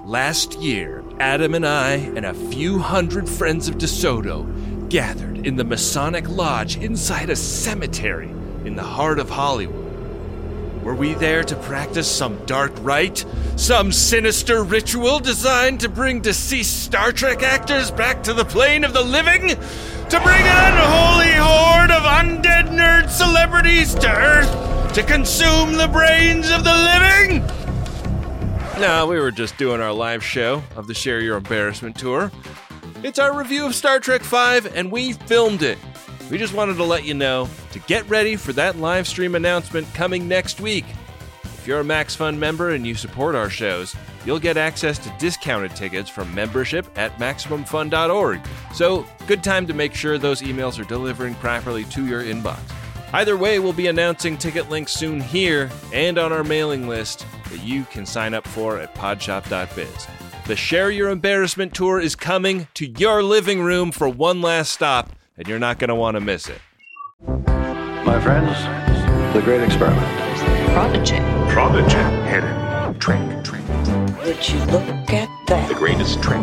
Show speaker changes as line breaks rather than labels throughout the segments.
Last year, Adam and I and a few hundred friends of DeSoto gathered in the Masonic Lodge inside a cemetery in the heart of Hollywood. Were we there to practice some dark rite? Some sinister ritual designed to bring deceased Star Trek actors back to the plane of the living? To bring an unholy horde of undead nerd celebrities to Earth to consume the brains of the living? No, we were just doing our live show of the Share Your Embarrassment tour. It's our review of Star Trek V, and we filmed it. We just wanted to let you know to get ready for that live stream announcement coming next week. If you're a MaxFun member and you support our shows, you'll get access to discounted tickets from membership at MaximumFun.org. So, good time to make sure those emails are delivering properly to your inbox. Either way, we'll be announcing ticket links soon here and on our mailing list that you can sign up for at podshop.biz. The Share Your Embarrassment tour is coming to your living room for one last stop, and you're not going to want to miss it.
My friends, the great experiment.
Prodigy.
Hidden trick.
Would you look at that?
The greatest trick.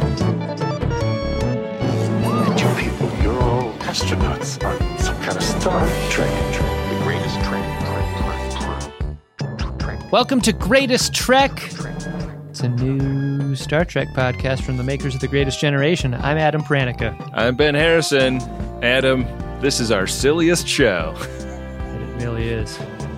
And you people, you're all astronauts on some kind of Star Trek. The greatest trick.
Welcome to Greatest Trek. It's a new Star Trek podcast from the makers of The Greatest Generation. I'm Adam Pranica.
I'm Ben Harrison. Adam, this is our silliest show.
It really is.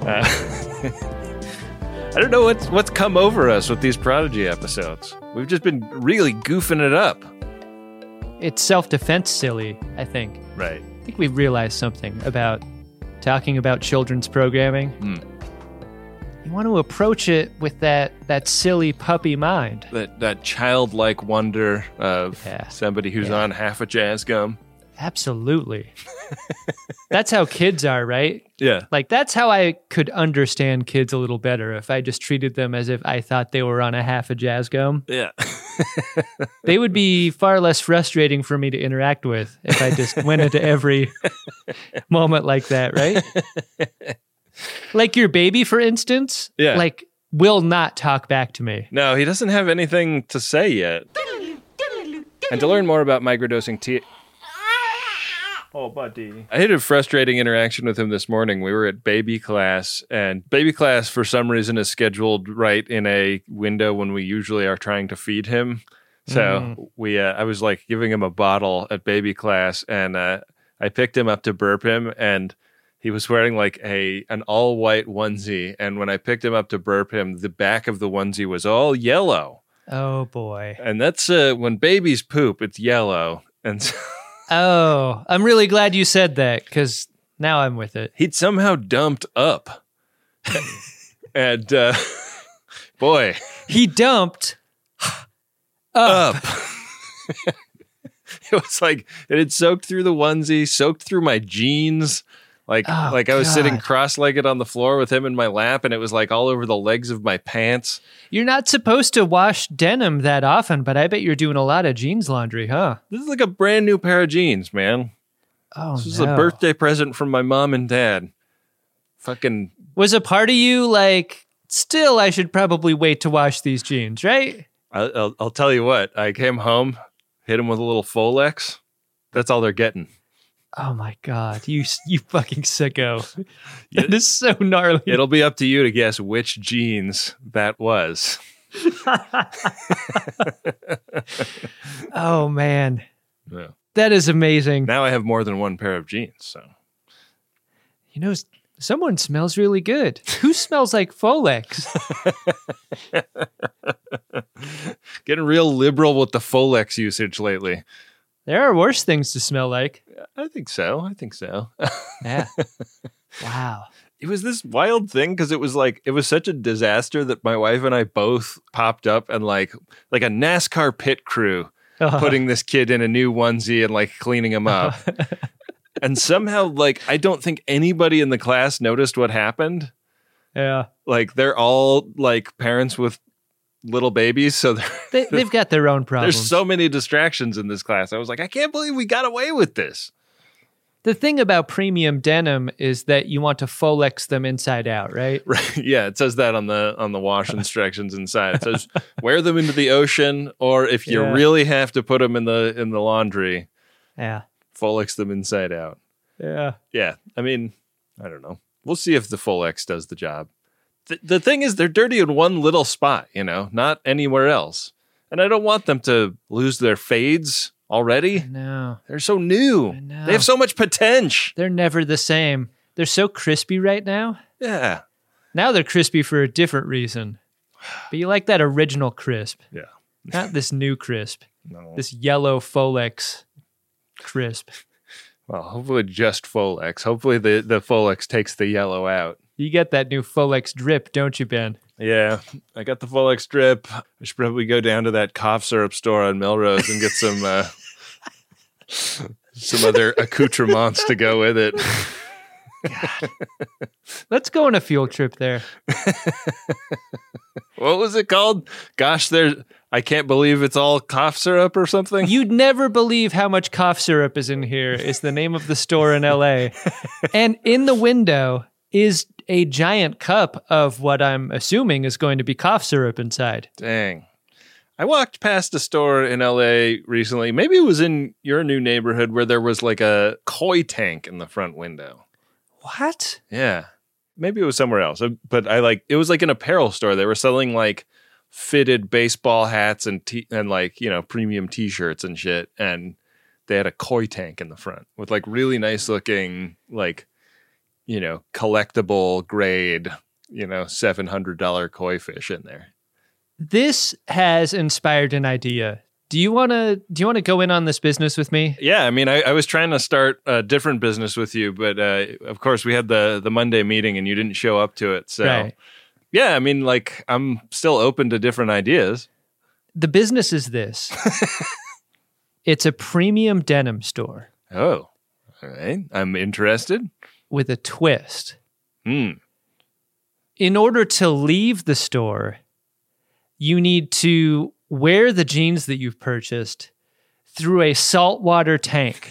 I don't know what's come over us with these Prodigy episodes. We've just been really goofing it up.
It's self-defense silly, I think.
Right.
I think we've realized something about talking about children's programming. You want to approach it with that silly puppy mind.
That childlike wonder of somebody who's on half a jazz gum.
Absolutely. That's how kids are, right?
Yeah.
Like, that's how I could understand kids a little better if I just treated them as if I thought they were on a half a jazz gum.
Yeah.
They would be far less frustrating for me to interact with if I just went into every moment like that, right? Like your baby, for instance, like, will not talk back to me.
No, he doesn't have anything to say yet. And to learn more about microdosing tea...
Oh, buddy.
I had a frustrating interaction with him this morning. We were at baby class, and baby class, for some reason, is scheduled right in a window when we usually are trying to feed him. So I was like giving him a bottle at baby class, and I picked him up to burp him, and he was wearing like an all-white onesie, and when I picked him up to burp him, the back of the onesie was all yellow.
Oh, boy.
And that's when babies poop, it's yellow. And so
oh, I'm really glad you said that, because now I'm with it.
He'd somehow dumped up. And, boy.
He dumped up.
It was like, it had soaked through the onesie, soaked through my jeans. Like I was sitting cross-legged on the floor with him in my lap, and it was like all over the legs of my pants.
You're not supposed to wash denim that often, but I bet you're doing a lot of jeans laundry, huh?
This is like a brand new pair of jeans, man.
Oh,
this was a birthday present from my mom and dad. Fucking.
Was a part of you like, still, I should probably wait to wash these jeans, right?
I'll tell you what. I came home, hit him with a little Folex. That's all they're getting.
Oh my God, you fucking sicko. That is so gnarly.
It'll be up to you to guess which jeans that was.
Oh man.
Yeah.
That is amazing.
Now I have more than one pair of jeans, so.
You know, someone smells really good. Who smells like Folex?
Getting real liberal with the Folex usage lately.
There are worse things to smell like.
I think so.
Yeah. Wow.
It was this wild thing because it was such a disaster that my wife and I both popped up and like a NASCAR pit crew putting this kid in a new onesie and like cleaning him up. And somehow, like, I don't think anybody in the class noticed what happened.
Yeah.
Like, they're all like parents with little babies, so
they've got their own problems.
There's so many distractions in this class. I was like, I can't believe we got away with this.
The thing about premium denim is that you want to Folex them inside out, right?
Right. Yeah, it says that on the wash instructions inside. It says wear them into the ocean, or if you really have to put them in the laundry, Folex them inside out.
Yeah.
Yeah. I mean, I don't know. We'll see if the Folex does the job. The thing is, they're dirty in one little spot, not anywhere else. And I don't want them to lose their fades already.
No.
They're so new. They have so much potential.
They're never the same. They're so crispy right now.
Yeah.
Now they're crispy for a different reason. But you like that original crisp.
Yeah.
Not this new crisp.
No.
This yellow Folex crisp.
Well, hopefully just Folex. Hopefully the Folex takes the yellow out.
You get that new Folex drip, don't you, Ben?
Yeah, I got the Folex drip. I should probably go down to that cough syrup store on Melrose and get some other accoutrements to go with it.
God. Let's go on a field trip there.
What was it called? Gosh, I can't believe it's all cough syrup or something.
You'd never believe how much cough syrup is in here, is the name of the store in LA. And in the window is a giant cup of what I'm assuming is going to be cough syrup inside.
Dang. I walked past a store in LA recently. Maybe it was in your new neighborhood where there was like a koi tank in the front window.
What?
Yeah. Maybe it was somewhere else. But it was like an apparel store. They were selling like fitted baseball hats and like, premium t-shirts and shit. And they had a koi tank in the front with like really nice looking, like, collectible grade, $700 koi fish in there.
This has inspired an idea. Do you want to go in on this business with me?
Yeah, I mean, I was trying to start a different business with you, but of course we had the Monday meeting and you didn't show up to it. So,
right.
Yeah, I mean, like, I'm still open to different ideas.
The business is this. It's a premium denim store.
Oh, all right. I'm interested.
With a twist.
In
order to leave the store, you need to wear the jeans that you've purchased through a saltwater tank.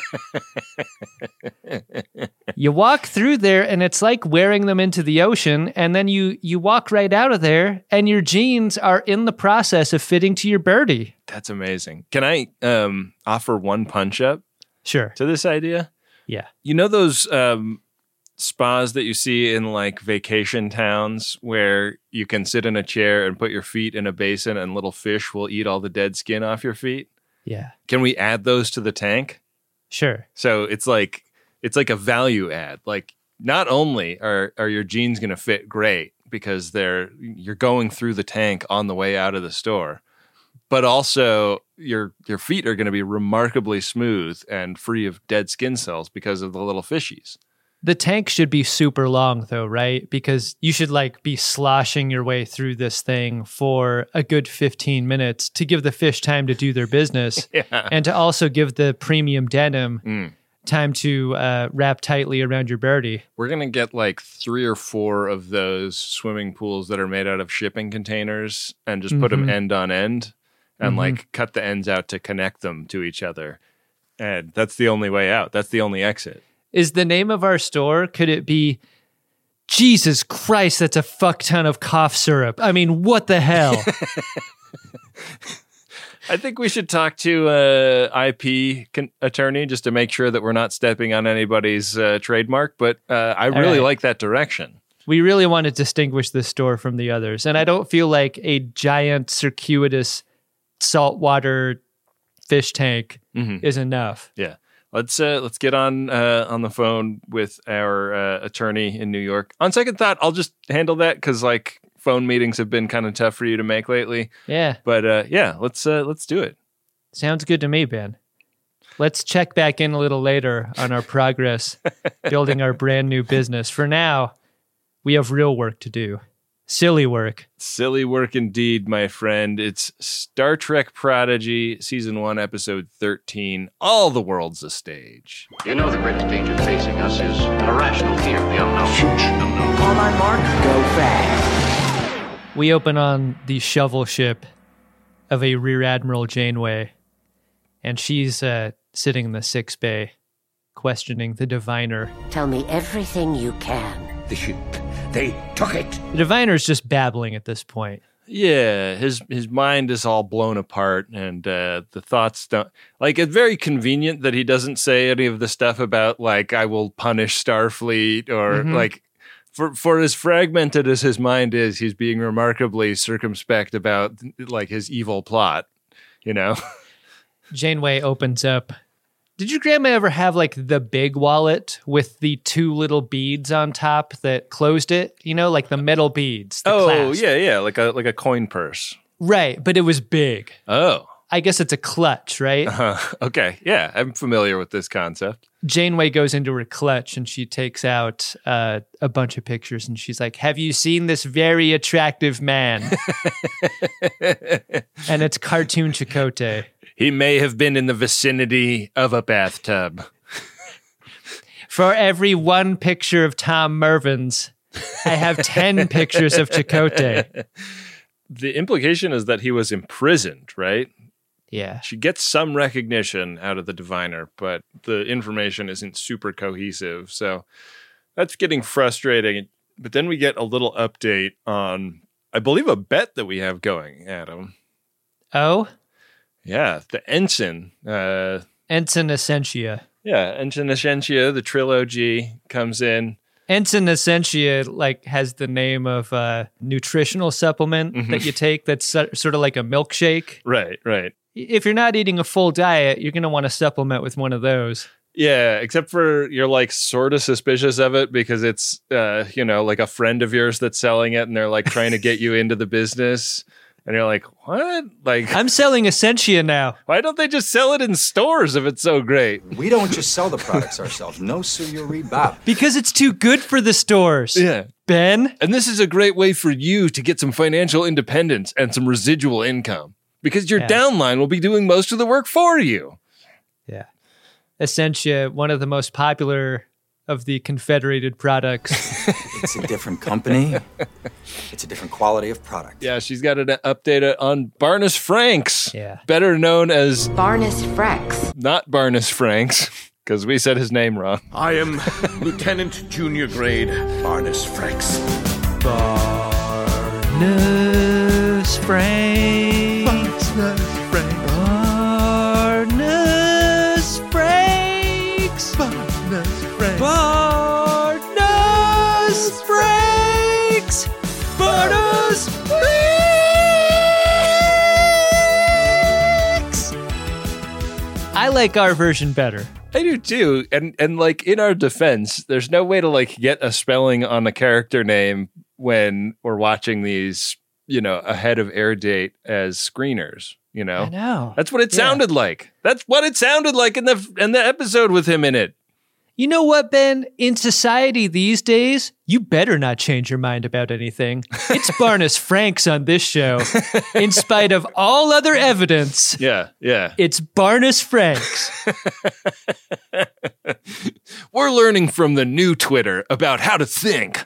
You walk through there and it's like wearing them into the ocean, and then you walk right out of there and your jeans are in the process of fitting to your birdie.
That's amazing. Can I offer one punch up?
Sure.
To this idea?
Yeah.
You know those spas that you see in like vacation towns where you can sit in a chair and put your feet in a basin and little fish will eat all the dead skin off your feet?
Yeah.
Can we add those to the tank?
Sure.
So it's like a value add. Like, not only are your jeans going to fit great because you're going through the tank on the way out of the store, but also your feet are going to be remarkably smooth and free of dead skin cells because of the little fishies.
The tank should be super long though, right? Because you should like be sloshing your way through this thing for a good 15 minutes to give the fish time to do their business.
Yeah.
And to also give the premium denim time to wrap tightly around your birdie.
We're going to get like 3 or 4 of those swimming pools that are made out of shipping containers and just put them end on end and like cut the ends out to connect them to each other. And that's the only way out. That's the only exit.
Is the name of our store, could it be, Jesus Christ, that's a fuck ton of cough syrup? I mean, what the hell?
I think we should talk to IP attorney just to make sure that we're not stepping on anybody's trademark. But I really like that direction.
We really want to distinguish this store from the others. And I don't feel like a giant circuitous saltwater fish tank is enough.
Yeah. Let's get on the phone with our attorney in New York. On second thought, I'll just handle that because like phone meetings have been kind of tough for you to make lately.
Yeah.
But yeah, let's do it.
Sounds good to me, Ben. Let's check back in a little later on our progress building our brand new business. For now, we have real work to do. Silly work.
Silly work indeed, my friend. It's Star Trek Prodigy, Season 1, Episode 13, All the World's a Stage.
You know the greatest danger facing us is an irrational fear of the unknown. Future unknown.
On my mark, go fast.
We open on the shovel ship of a Rear Admiral Janeway, and she's sitting in the 6th bay, questioning the diviner.
Tell me everything you can.
The ship. They took it.
The diviner's just babbling at this point.
Yeah, his mind is all blown apart, and the thoughts don't... Like, it's very convenient that he doesn't say any of the stuff about, like, I will punish Starfleet, or, like, for as fragmented as his mind is, he's being remarkably circumspect about, like, his evil plot, you know?
Janeway opens up. Did your grandma ever have, like, the big wallet with the 2 little beads on top that closed it? You know, like the metal beads. The clasp.
yeah, like a coin purse.
Right, but it was big.
Oh.
I guess it's a clutch, right?
Okay, yeah, I'm familiar with this concept.
Janeway goes into her clutch and she takes out a bunch of pictures and she's like, have you seen this very attractive man? And it's cartoon Chakotay.
He may have been in the vicinity of a bathtub.
For every 1 picture of Tom Mervyn's, I have 10 pictures of Chakotay.
The implication is that he was imprisoned, right?
Yeah.
She gets some recognition out of the diviner, but the information isn't super cohesive. So that's getting frustrating. But then we get a little update on, I believe, a bet that we have going, Adam.
Oh?
Yeah, the Ensign.
Ensign Essentia.
Yeah, Ensign Essentia, the trilogy, comes in.
Ensign Essentia, like, has the name of a nutritional supplement that you take that's sort of like a milkshake.
Right.
If you're not eating a full diet, you're going to want to supplement with one of those.
Yeah, except for you're, like, sort of suspicious of it because it's, like a friend of yours that's selling it and they're, like, trying to get you into the business. And you're like, what? Like,
I'm selling Essentia now.
Why don't they just sell it in stores if it's so great?
We don't just sell the products ourselves. No, sir, you read Bob.
Because it's too good for the stores.
Yeah.
Ben?
And this is a great way for you to get some financial independence and some residual income. Because your downline will be doing most of the work for you.
Yeah. Essentia, one of the most popular of the Confederated products.
It's a different company. It's a different quality of product.
Yeah, she's got an update on Barnes Franks.
Yeah.
Better known as...
Barnes Franks.
Not Barnes Franks, because we said his name wrong.
I am Lieutenant Junior Grade Barnes Franks.
Barnes Franks. Barnes Franks. Barnes Franks. Barnes Franks. I like our version better.
I do too. And like, in our defense, there's no way to, like, get a spelling on a character name when we're watching these, ahead of air date as screeners,
I know.
That's what it sounded like. That's what it sounded like in the episode with him in it.
You know what, Ben? In society these days, you better not change your mind about anything. It's Barnes Franks on this show. In spite of all other evidence.
Yeah.
It's Barnes Franks.
We're learning from the new Twitter about how to think.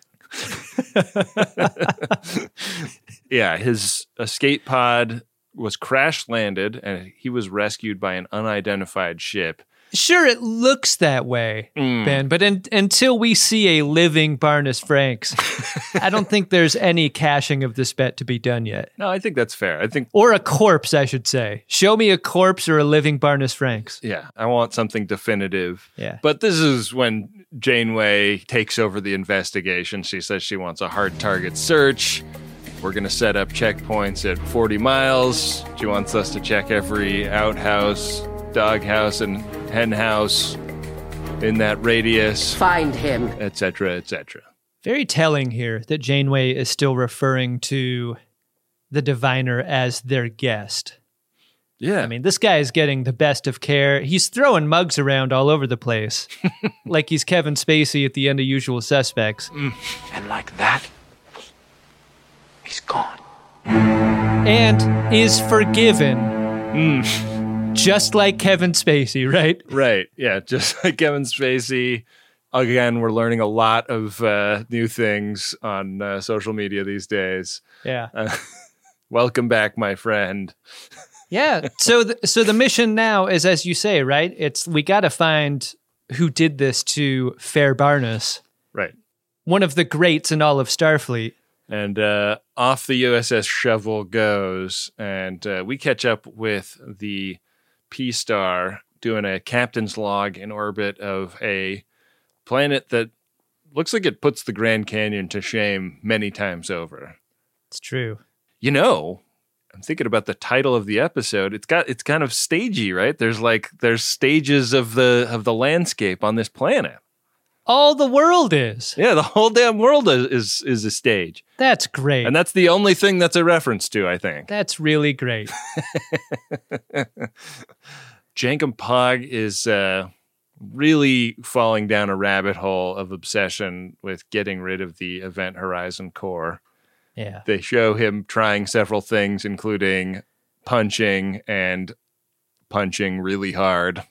Yeah, his escape pod was crash landed and he was rescued by an unidentified ship.
Sure, it looks that way, Ben, but until we see a living Barnes Franks, I don't think there's any cashing of this bet to be done yet.
No, I think that's fair.
Or a corpse, I should say. Show me a corpse or a living Barnes Franks.
Yeah, I want something definitive.
Yeah.
But this is when Janeway takes over the investigation. She says she wants a hard target search. We're going to set up checkpoints at 40 miles. She wants us to check every outhouse, doghouse, and hen house in that radius.
Find him.
Etc., etc.
Very telling here that Janeway is still referring to the diviner as their guest.
Yeah.
I mean, this guy is getting the best of care. He's throwing mugs around all over the place. Like he's Kevin Spacey at the end of Usual Suspects.
And like that, he's gone.
And is forgiven. Just like Kevin Spacey, right?
Right. Yeah, just like Kevin Spacey. Again, we're learning a lot of new things on social media these days.
Yeah.
Welcome back, my friend.
Yeah. So the mission now is, as you say, right? We got to find who did this to Fair Barnus,
Right.
one of the greats in all of Starfleet.
And off the USS Shovel goes, and we catch up with the P-Star doing a captain's log in orbit of a planet that looks like it puts the Grand Canyon to shame many times over.
It's true.
You know, I'm thinking about the title of the episode. It's kind of stagey, right? There's stages of the landscape on this planet.
All the world is.
Yeah, the whole damn world is a stage.
That's great.
And that's the only thing that's a reference to, I think.
That's really great.
Jankum Pog is really falling down a rabbit hole of obsession with getting rid of the Event Horizon core.
Yeah.
They show him trying several things, including punching and punching really hard.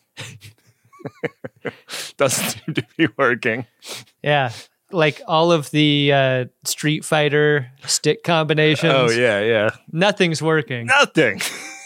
Doesn't seem to be working.
Yeah. Like all of the Street Fighter stick combinations.
Oh, yeah.
Nothing's working.
Nothing.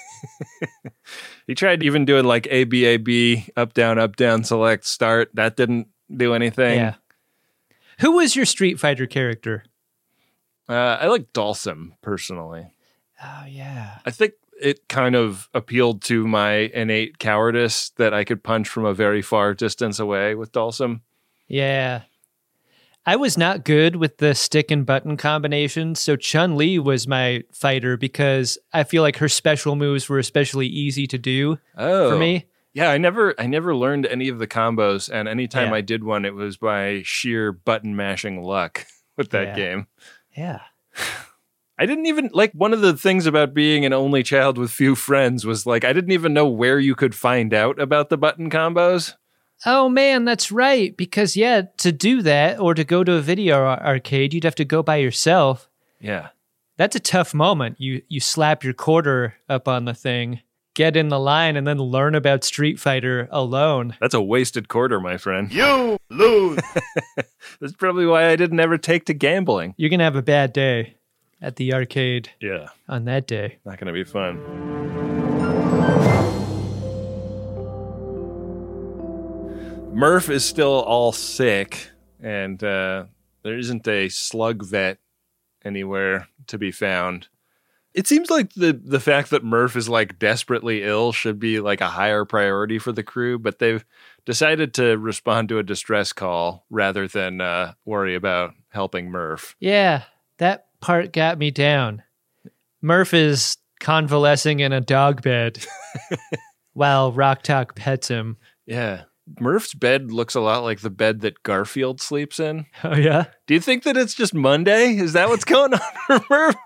He tried even doing like ABAB, up, down, select, start. That didn't do anything.
Yeah. Who was your Street Fighter character?
I like Dalsum, personally.
Oh, yeah.
I think it kind of appealed to my innate cowardice that I could punch from a very far distance away with Dalsum.
Yeah. I was not good with the stick and button combinations, so Chun-Li was my fighter because I feel like her special moves were especially easy to do for me.
Yeah, I never learned any of the combos, and anytime
Yeah.
I did one, it was by sheer button mashing luck with that game.
Yeah.
I didn't even, like, one of the things about being an only child with few friends was, like, I didn't even know where you could find out about the button combos.
Oh, man, that's right. Because, yeah, to do that or to go to a video arcade, you'd have to go by yourself.
Yeah.
That's a tough moment. You slap your quarter up on the thing, get in the line, and then learn about Street Fighter alone.
That's a wasted quarter, my friend.
You lose.
That's probably why I didn't ever take to gambling.
You're going to have a bad day at the arcade
Yeah.
on that day.
Not going to be fun. Murph is still all sick, and there isn't a slug vet anywhere to be found. It seems like the fact that Murph is like desperately ill should be like a higher priority for the crew, but they've decided to respond to a distress call rather than worry about helping Murph.
Yeah, that part got me down. Murph is convalescing in a dog bed while Rock Talk pets him.
Yeah. Murph's bed looks a lot like the bed that Garfield sleeps in.
Oh, yeah?
Do you think that it's just Monday? Is that what's going on for Murph?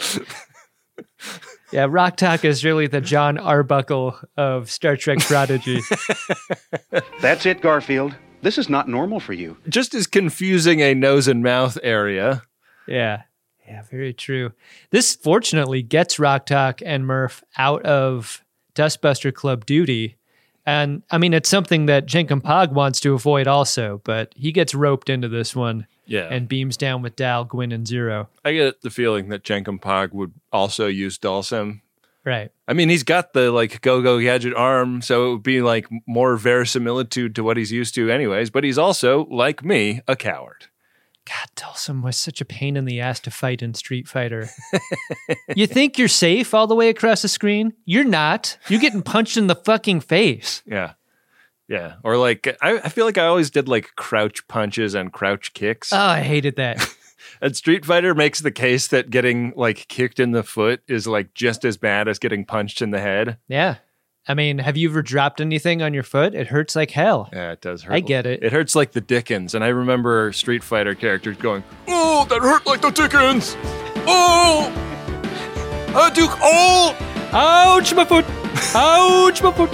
Yeah, Rock Talk is really the John Arbuckle of Star Trek Prodigy.
That's it, Garfield. This is not normal for you.
Just as confusing a nose and mouth area.
Yeah. Yeah, very true. This fortunately gets Rock Talk and Murph out of Dustbuster Club duty. And I mean, it's something that Jankum Pog wants to avoid also, but he gets roped into this one and beams down with Dal, Gwyn, and Zero.
I get the feeling that Jankum Pog would also use Dalsum.
Right.
I mean, he's got the like go-go gadget arm, so it would be like more verisimilitude to what he's used to anyways, but he's also, like me, a coward.
God, Dalsum was such a pain in the ass to fight in Street Fighter. You think you're safe all the way across the screen? You're not. You're getting punched in the fucking face.
Yeah. Yeah. Or like, I feel like I always did like crouch punches and crouch kicks.
Oh, I hated that.
And Street Fighter makes the case that getting like kicked in the foot is like just as bad as getting punched in the head.
Yeah. I mean, have you ever dropped anything on your foot? It hurts like hell.
Yeah, it does hurt.
I get it.
It hurts like the Dickens. And I remember Street Fighter characters going, "Oh, that hurt like the Dickens. Oh, Duke. Oh,
ouch, my foot. Ouch, my foot.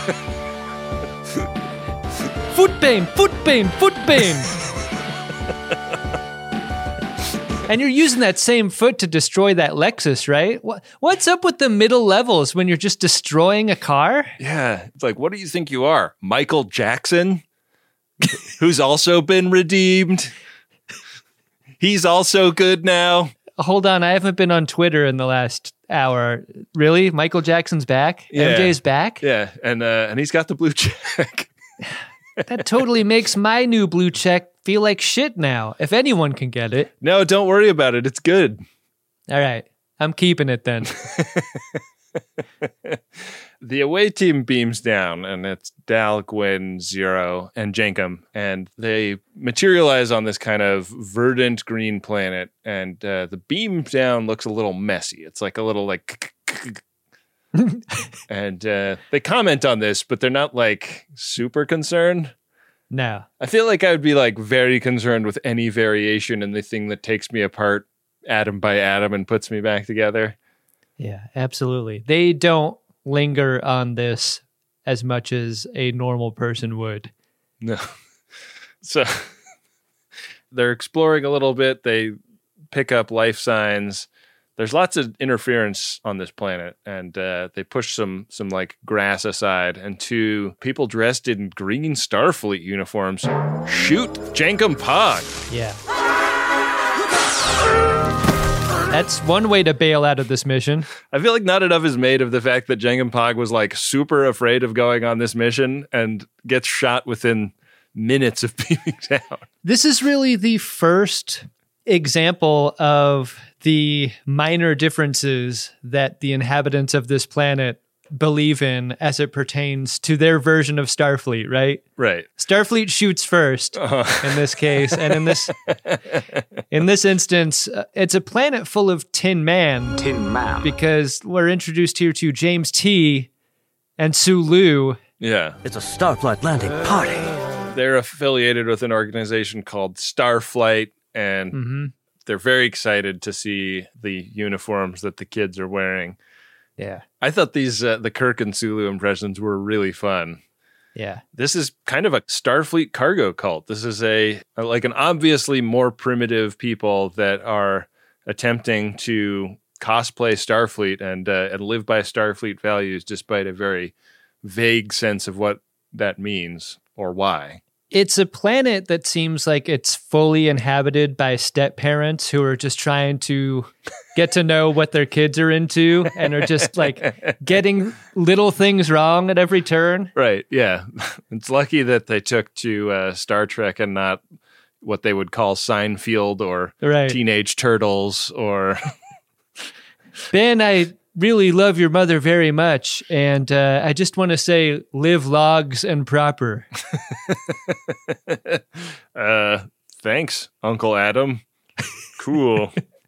Foot pain, foot pain, foot pain." And you're using that same foot to destroy that Lexus, right? What's up with the middle levels when you're just destroying a car?
Yeah. It's like, what do you think you are? Michael Jackson? Who's also been redeemed? He's also good now.
Hold on, I haven't been on Twitter in the last hour. Really? Michael Jackson's back?
Yeah.
MJ's back?
Yeah. And he's got the blue check.
That totally makes my new blue check feel like shit now, if anyone can get it.
No, don't worry about it. It's good.
All right, I'm keeping it then.
The away team beams down, and it's Dal, Gwyn, Zero, and Jankum, and they materialize on this kind of verdant green planet, and the beam down looks a little messy. It's like a little like... and they comment on this, but they're not like super concerned.
No.
I feel like I would be like very concerned with any variation in the thing that takes me apart atom by atom and puts me back together.
Yeah, absolutely. They don't linger on this as much as a normal person would.
No. So they're exploring a little bit. They pick up life signs. There's lots of interference on this planet, and they push some like grass aside, and two people dressed in green Starfleet uniforms shoot Jankum Pog.
Yeah. That's one way to bail out of this mission.
I feel like not enough is made of the fact that Jankum Pog was like super afraid of going on this mission and gets shot within minutes of beaming down.
This is really the first example of the minor differences that the inhabitants of this planet believe in as it pertains to their version of Starfleet, right?
Right.
Starfleet shoots first in this case, and in this instance, it's a planet full of Tin Man.
Tin Man.
Because we're introduced here to James T. and Sulu.
Yeah.
It's a Starflight landing party.
They're affiliated with an organization called Starflight, and they're very excited to see the uniforms that the kids are wearing.
Yeah.
I thought these the Kirk and Sulu impressions were really fun.
Yeah.
This is kind of a Starfleet cargo cult. This is like an obviously more primitive people that are attempting to cosplay Starfleet and live by Starfleet values despite a very vague sense of what that means or why.
It's a planet that seems like it's fully inhabited by step parents who are just trying to get to know what their kids are into and are just like getting little things wrong at every turn.
Right. Yeah. It's lucky that they took to Star Trek and not what they would call Seinfeld or Teenage Turtles or...
Ben, I really love your mother very much, and I just want to say live logs and proper.
Thanks, Uncle Adam. Cool.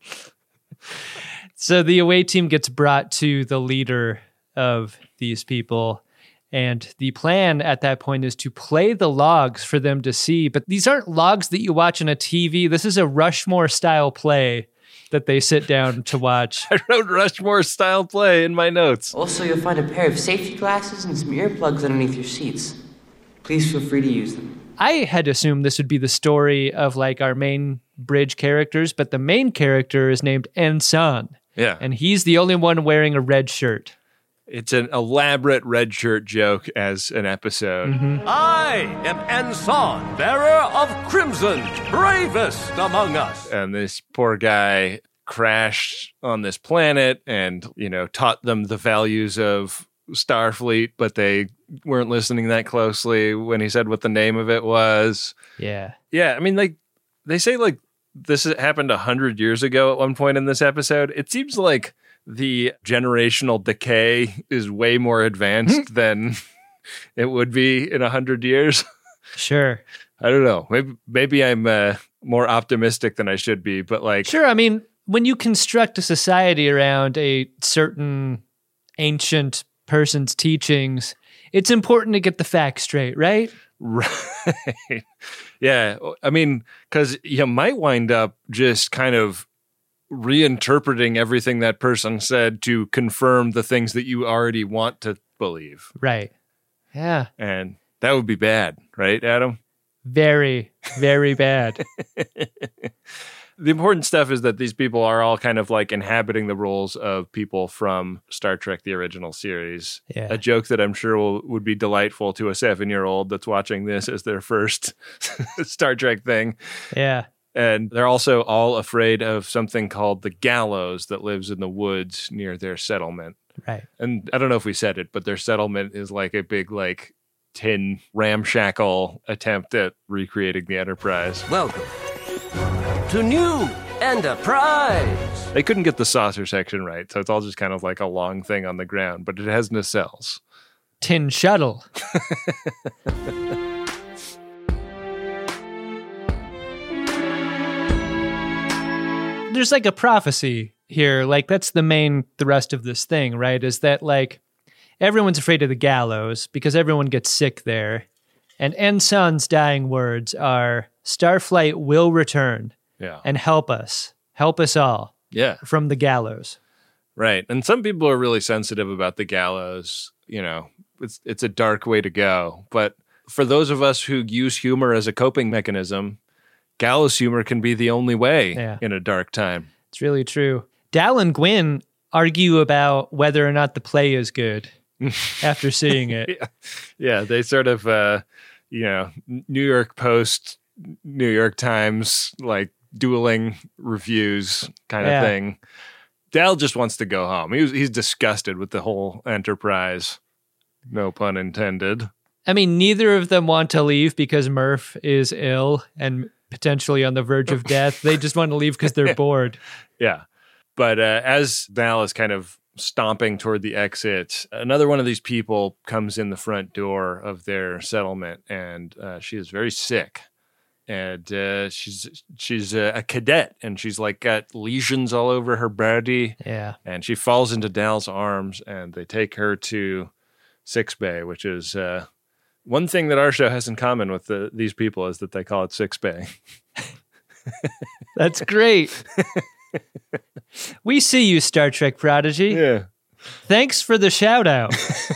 So the away team gets brought to the leader of these people, and the plan at that point is to play the logs for them to see, but these aren't logs that you watch on a TV. This is a Rushmore-style play that they sit down to watch.
I wrote Rushmore-style play in my notes.
Also, you'll find a pair of safety glasses and some earplugs underneath your seats. Please feel free to use them.
I had assumed this would be the story of like our main bridge characters, but the main character is named Ensign.
Yeah.
And he's the only one wearing a red shirt.
It's an elaborate red shirt joke as an episode.
I am Ensign, bearer of crimson, bravest among us.
And this poor guy crashed on this planet and, taught them the values of Starfleet, but they weren't listening that closely when he said what the name of it was.
Yeah.
Yeah, I mean, like, they say, like, this happened 100 years ago at one point in this episode. It seems like the generational decay is way more advanced than it would be in 100 years.
Sure.
I don't know. Maybe I'm more optimistic than I should be, but like...
Sure, I mean, when you construct a society around a certain ancient person's teachings, it's important to get the facts straight, right?
Right. Yeah. I mean, because you might wind up just kind of reinterpreting everything that person said to confirm the things that you already want to believe.
Right. Yeah.
And that would be bad, right, Adam?
Very, very bad.
The important stuff is that these people are all kind of like inhabiting the roles of people from Star Trek, the original series.
Yeah.
A joke that I'm sure would be delightful to a 7-year-old that's watching this as their first Star Trek thing.
Yeah.
And they're also all afraid of something called the gallows that lives in the woods near their settlement.
Right.
And I don't know if we said it, but their settlement is like a big, like, tin ramshackle attempt at recreating the Enterprise.
Welcome to New Enterprise.
They couldn't get the saucer section right, so it's all just kind of like a long thing on the ground, but it has nacelles.
Tin shuttle. There's like a prophecy here. Like, that's the main thrust of this thing, right? Is that like everyone's afraid of the gallows because everyone gets sick there. And Enson's dying words are, Starflight will return and help us all from the gallows.
Right. And some people are really sensitive about the gallows. You know, it's a dark way to go. But for those of us who use humor as a coping mechanism, gallows humor can be the only way in a dark time.
It's really true. Dal and Gwyn argue about whether or not the play is good after seeing it.
Yeah, they sort of, New York Post, New York Times, like dueling reviews kind of thing. Dal just wants to go home. He's disgusted with the whole Enterprise. No pun intended.
I mean, neither of them want to leave because Murph is ill and potentially on the verge of death. They just want to leave because they're bored.
Yeah. But as Val is kind of stomping toward the exit, another one of these people comes in the front door of their settlement, and she is very sick. And she's a cadet, and she's like got lesions all over her body.
Yeah.
And she falls into Dal's arms, and they take her to Sickbay, which is one thing that our show has in common with these people is that they call it Sickbay.
That's great. We see you, Star Trek prodigy.
Yeah.
Thanks for the shout out.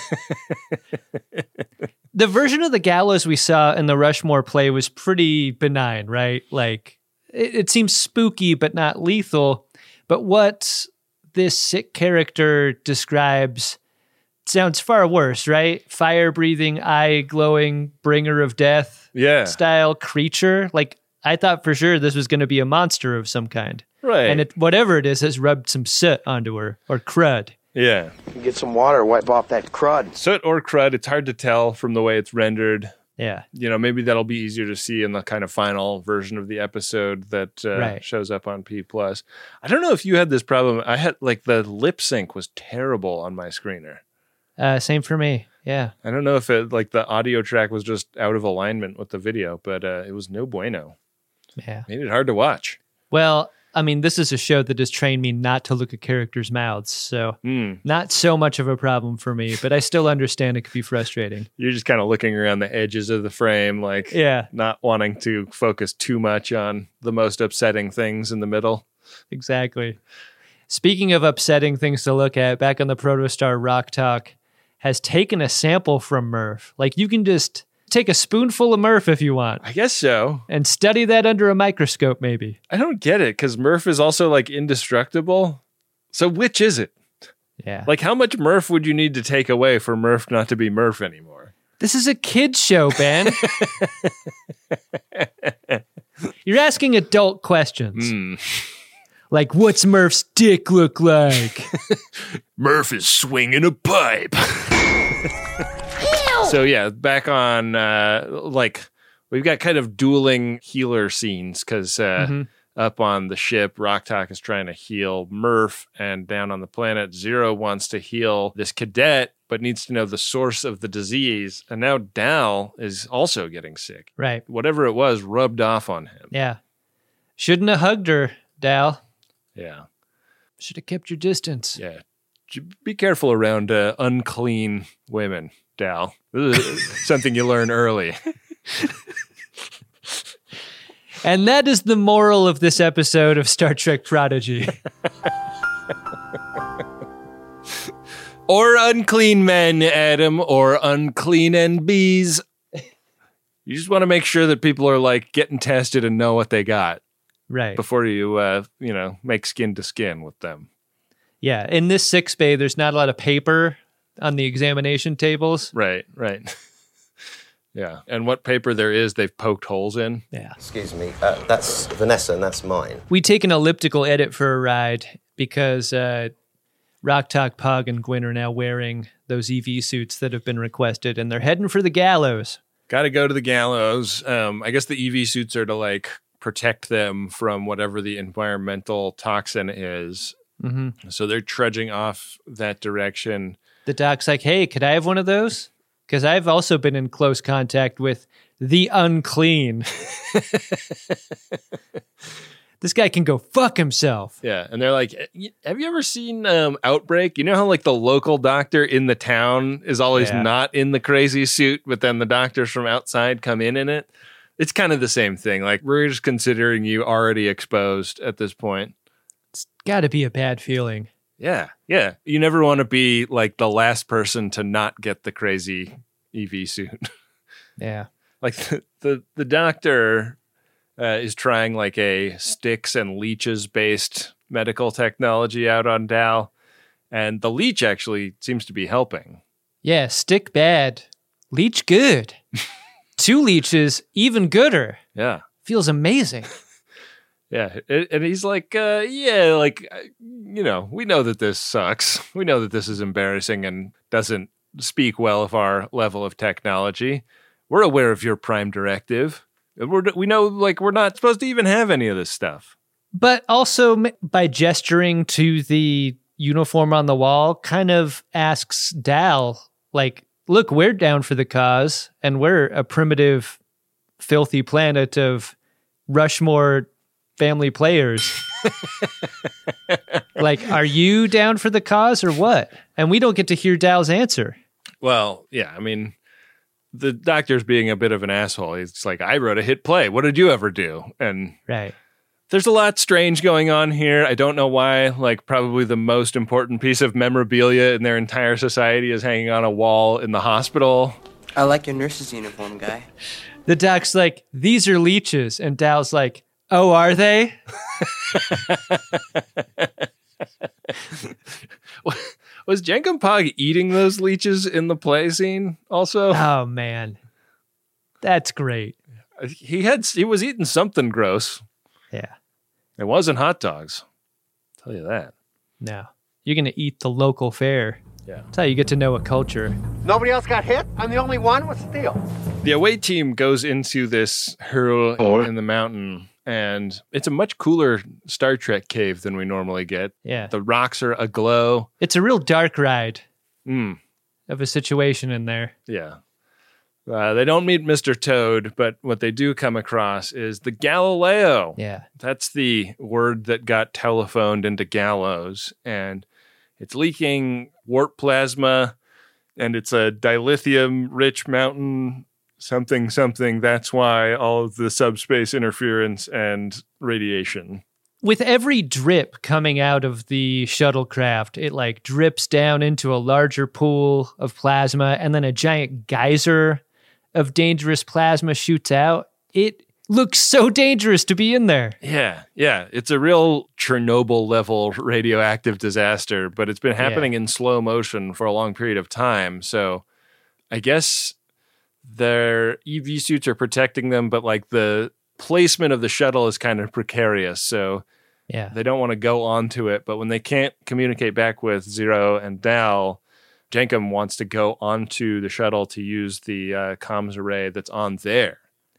The version of the gallows we saw in the Rushmore play was pretty benign, right? Like, it seems spooky but not lethal. But what this sick character describes sounds far worse, right? Fire-breathing, eye-glowing, bringer of death style creature. Like, I thought for sure this was going to be a monster of some kind.
Right.
And whatever it is has rubbed some soot onto her, or crud.
Yeah.
Get some water, wipe off that crud.
Soot or crud, it's hard to tell from the way it's rendered.
Yeah.
You know, maybe that'll be easier to see in the kind of final version of the episode that shows up on P+. I don't know if you had this problem. I had, like, the lip sync was terrible on my screener.
Same for me. Yeah.
I don't know if the audio track was just out of alignment with the video, but it was no bueno.
Yeah.
Made it hard to watch.
Well, I mean, this is a show that has trained me not to look at characters' mouths, so not so much of a problem for me, but I still understand it could be frustrating.
You're just kind of looking around the edges of the frame, like not wanting to focus too much on the most upsetting things in the middle.
Exactly. Speaking of upsetting things to look at, back on the Protostar, Rock Talk has taken a sample from Murph. Like, you can just take a spoonful of Murph if you want.
I guess so.
And study that under a microscope, maybe.
I don't get it, because Murph is also, like, indestructible. So which is it?
Yeah.
Like, how much Murph would you need to take away for Murph not to be Murph anymore?
This is a kid's show, Ben. You're asking adult questions. Like, what's Murph's dick look like?
Murph is swinging a pipe. So yeah, back on, we've got kind of dueling healer scenes because up on the ship, Rock Talk is trying to heal Murph, and down on the planet, Zero wants to heal this cadet, but needs to know the source of the disease. And now Dal is also getting sick.
Right.
Whatever it was rubbed off on him.
Yeah. Shouldn't have hugged her, Dal.
Yeah.
Should have kept your distance.
Yeah. Be careful around unclean women, Dal. This is something you learn early.
And that is the moral of this episode of Star Trek Prodigy.
Or unclean men, Adam, or unclean NBs. You just want to make sure that people are like getting tested and know what they got.
Right.
Before you, make skin to skin with them.
Yeah. In this Sickbay, there's not a lot of paper on the examination tables.
Right. Yeah. And what paper there is, they've poked holes in.
Yeah.
Excuse me. That's Vanessa and that's mine.
We take an elliptical edit for a ride because Rock Talk Pug and Gwyn are now wearing those EV suits that have been requested, and they're heading for the gallows.
Got to go to the gallows. I guess the EV suits are to like protect them from whatever the environmental toxin is.
Mm-hmm.
So they're trudging off that direction.
The doc's like, hey, could I have one of those? Because I've also been in close contact with the unclean. This guy can go fuck himself.
Yeah. And they're like, have you ever seen Outbreak? You know how like the local doctor in the town is always not in the crazy suit, but then the doctors from outside come in it? It's kind of the same thing. Like, we're just considering you already exposed at this point.
It's got to be a bad feeling.
Yeah. Yeah. You never want to be like the last person to not get the crazy EV suit.
Yeah.
Like the doctor is trying like a sticks and leeches based medical technology out on Dal, and the leech actually seems to be helping.
Yeah, stick bad, leech good. 2 leeches, even gooder.
Yeah.
Feels amazing.
Yeah, and he's like, we know that this sucks. We know that this is embarrassing and doesn't speak well of our level of technology. We're aware of your prime directive. We know, like, we're not supposed to even have any of this stuff.
But also, by gesturing to the uniform on the wall, kind of asks Dal, like, look, we're down for the cause, and we're a primitive, filthy planet of Rushmore family players. Like, are you down for the cause or what? And we don't get to hear Dal's answer.
Well, yeah, I mean, the doctor's being a bit of an asshole. He's like, I wrote a hit play. What did you ever do? And
right.
There's a lot strange going on here. I don't know why. Like, probably the most important piece of memorabilia in their entire society is hanging on a wall in the hospital.
I like your nurse's uniform, guy.
The doc's like, these are leeches. And Dal's like, oh, are they?
Was Jenkum Pog eating those leeches in the play scene also?
Oh, man. That's great.
He was eating something gross.
Yeah.
It wasn't hot dogs. I'll tell you that.
No. You're going to eat the local fare.
Yeah.
That's how you get to know a culture.
Nobody else got hit? I'm the only one? What's the deal?
The away team goes into this hurl in the mountain, and it's a much cooler Star Trek cave than we normally get.
Yeah.
The rocks are aglow.
It's a real dark ride of a situation in there.
Yeah. They don't meet Mr. Toad, but what they do come across is the Galileo.
Yeah.
That's the word that got telephoned into Gallows, and it's leaking warp plasma, and it's a dilithium-rich mountain, something. That's why all of the subspace interference and radiation.
With every drip coming out of the shuttlecraft, it like drips down into a larger pool of plasma, and then a giant geyser of dangerous plasma shoots out. It looks so dangerous to be in there.
Yeah. It's a real Chernobyl-level radioactive disaster, but it's been happening in slow motion for a long period of time. So I guess their EV suits are protecting them, but like the placement of the shuttle is kind of precarious. So they don't want to go onto it. But when they can't communicate back with Zero and Dal, Jenkum wants to go onto the shuttle to use the comms array that's on there.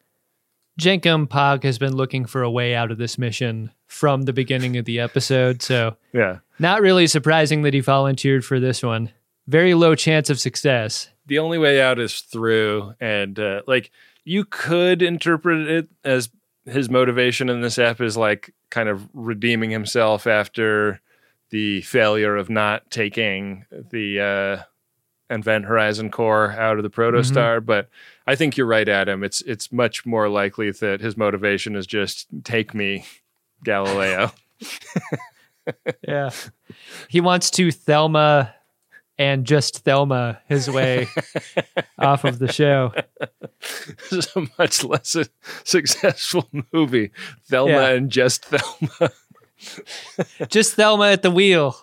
Jenkum Pog has been looking for a way out of this mission from the beginning of the episode, so not really surprising that he volunteered for this one. Very low chance of success.
The only way out is through, and you could interpret it as his motivation in this ep is like kind of redeeming himself after the failure of not taking the Event Horizon core out of the protostar, but I think you're right, Adam. It's much more likely that his motivation is just take me, Galileo.
Yeah. He wants to Thelma and just Thelma his way off of the show.
This is a much less successful movie. Thelma and just Thelma.
Just Thelma at the wheel.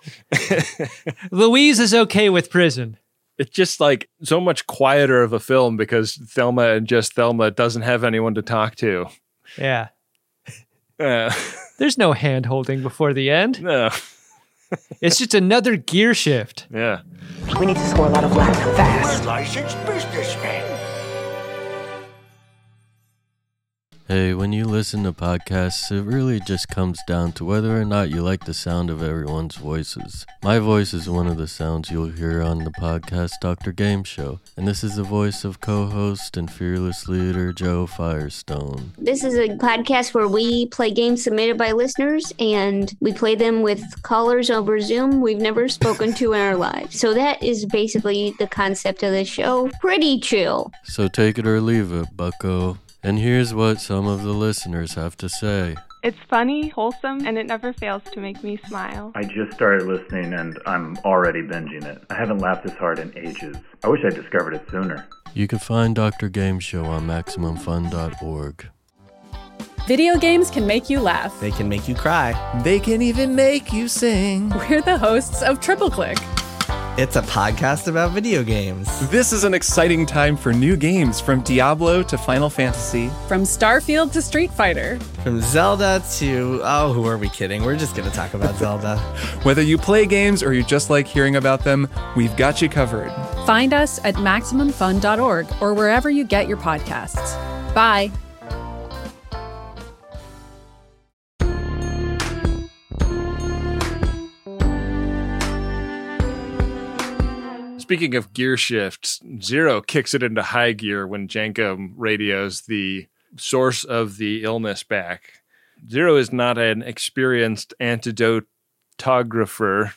Louise is okay with prison.
It's just like so much quieter of a film because Thelma and just Thelma doesn't have anyone to talk to.
Yeah. There's no hand holding before the end.
No.
It's just another gear shift.
Yeah.
We need to score a lot of laps fast.
Licensed businessmen.
Hey, when you listen to podcasts, it really just comes down to whether or not you like the sound of everyone's voices. My voice is one of the sounds you'll hear on the podcast Dr. Game Show, and this is the voice of co-host and fearless leader Joe Firestone.
This is a podcast where we play games submitted by listeners, and we play them with callers over Zoom we've never spoken to in our lives. So that is basically the concept of the show. Pretty chill.
So take it or leave it, bucko. And here's what some of the listeners have to say.
It's funny, wholesome, and it never fails to make me smile.
I just started listening and I'm already binging it. I haven't laughed this hard in ages. I wish I discovered it sooner.
You can find Dr. Game Show on MaximumFun.org.
Video games can make you laugh.
They can make you cry. They can even make you sing.
We're the hosts of Triple Click.
It's a podcast about video games.
This is an exciting time for new games, from Diablo to Final Fantasy.
From Starfield to Street Fighter.
From Zelda to... oh, who are we kidding? We're just going to talk about Zelda.
Whether you play games or you just like hearing about them, we've got you covered.
Find us at MaximumFun.org or wherever you get your podcasts. Bye.
Speaking of gear shifts, Zero kicks it into high gear when Jankum radios the source of the illness back. Zero is not an experienced antidotographer,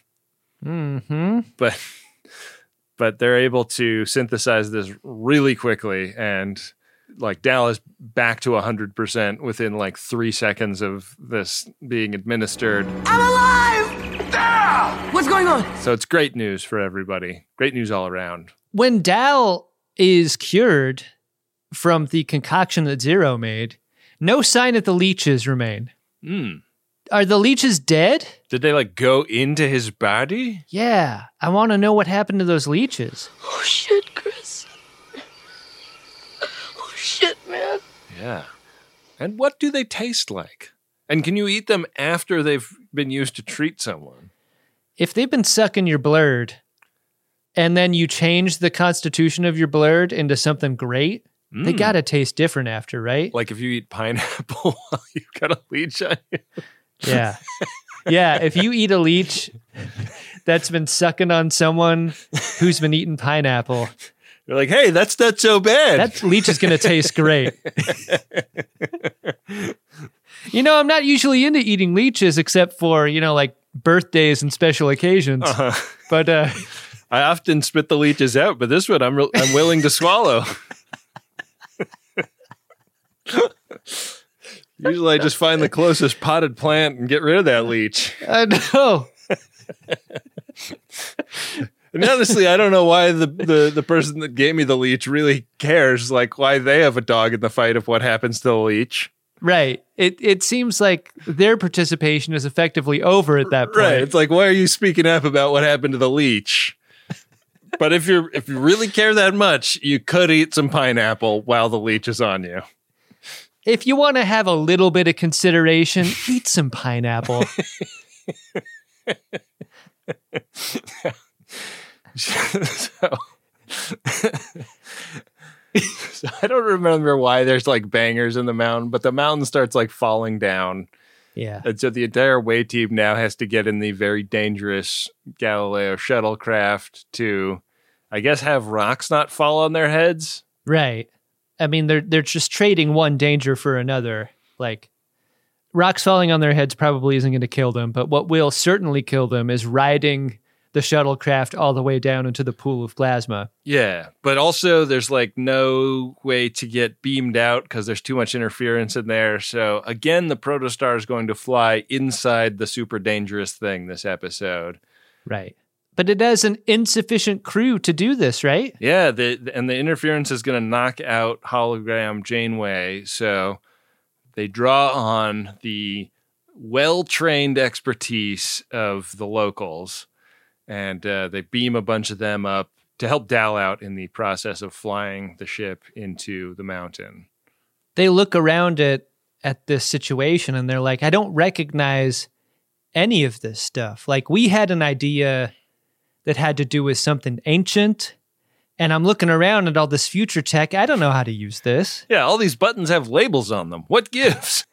but they're able to synthesize this really quickly, and like Dal is back to 100% within like 3 seconds of this being administered.
I'm alive! What's going on?
So it's great news for everybody. Great news all around.
When Dal is cured from the concoction that Zero made, no sign that the leeches remain. Are the leeches dead?
Did they like go into his body?
Yeah, I want to know what happened to those leeches.
Oh shit, Chris. Oh shit, man.
Yeah. And what do they taste like? And can you eat them after they've been used to treat someone?
If they've been sucking your blurred and then you change the constitution of your blurred into something great, they got to taste different after, right?
Like if you eat pineapple while you've got a leech on you.
Yeah. Yeah, if you eat a leech that's been sucking on someone who's been eating pineapple.
You're like, hey, that's not so bad.
That leech is going to taste great. You know, I'm not usually into eating leeches except for, you know, like birthdays and special occasions. But
I often spit the leeches out, but this one I'm willing to swallow. Usually I just find the closest potted plant and get rid of that leech.
I know.
And honestly, I don't know why the person that gave me the leech really cares, like why they have a dog in the fight of what happens to the leech.
Right. It seems like their participation is effectively over at that point.
Right. It's like, why are you speaking up about what happened to the leech? But if you really care that much, you could eat some pineapple while the leech is on you.
If you want to have a little bit of consideration, eat some pineapple.
So I don't remember why there's like bangers in the mountain, but the mountain starts like falling down.
Yeah.
And so the entire way team now has to get in the very dangerous Galileo shuttlecraft to, I guess, have rocks not fall on their heads.
Right. I mean, they're just trading one danger for another. Like, rocks falling on their heads probably isn't going to kill them, but what will certainly kill them is riding the shuttlecraft all the way down into the pool of plasma.
Yeah, but also there's like no way to get beamed out because there's too much interference in there. So again, the Protostar is going to fly inside the super dangerous thing this episode.
Right. But it has an insufficient crew to do this, right?
Yeah, and the interference is going to knock out hologram Janeway. So they draw on the well-trained expertise of the locals. And they beam a bunch of them up to help Dal out in the process of flying the ship into the mountain.
They look around at this situation and they're like, I don't recognize any of this stuff. Like, we had an idea that had to do with something ancient, and I'm looking around at all this future tech. I don't know how to use this.
Yeah, all these buttons have labels on them. What gives?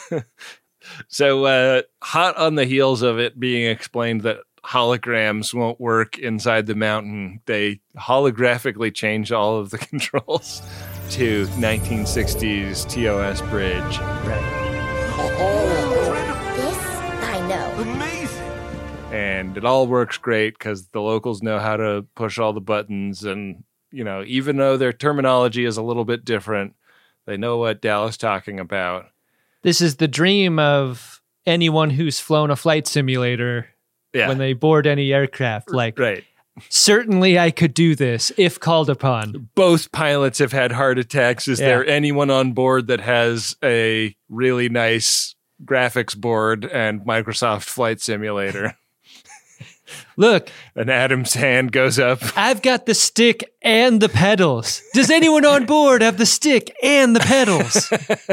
So, hot on the heels of it being explained that holograms won't work inside the mountain, they holographically changed all of the controls to 1960s TOS bridge.
Right.
This I know.
Amazing.
And it all works great because the locals know how to push all the buttons. And, you know, even though their terminology is a little bit different, they know what Dal is talking about.
This is the dream of anyone who's flown a flight simulator when they board any aircraft. Like,
right.
Certainly I could do this if called upon.
Both pilots have had heart attacks. Is there anyone on board that has a really nice graphics board and Microsoft Flight Simulator?
Look.
And Adam's hand goes up.
I've got the stick and the pedals. Does anyone on board have the stick and the pedals?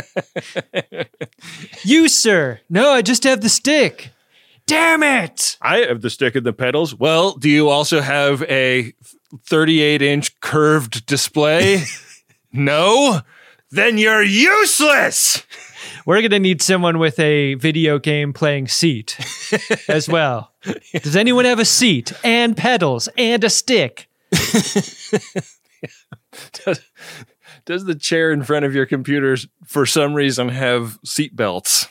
You, sir. No, I just have the stick. Damn it!
I have the stick and the pedals. Well, do you also have a 38-inch curved display? No? Then you're useless!
We're going to need someone with a video game playing seat as well. Does anyone have a seat and pedals and a stick?
Does the chair in front of your computers, for some reason, have seat belts?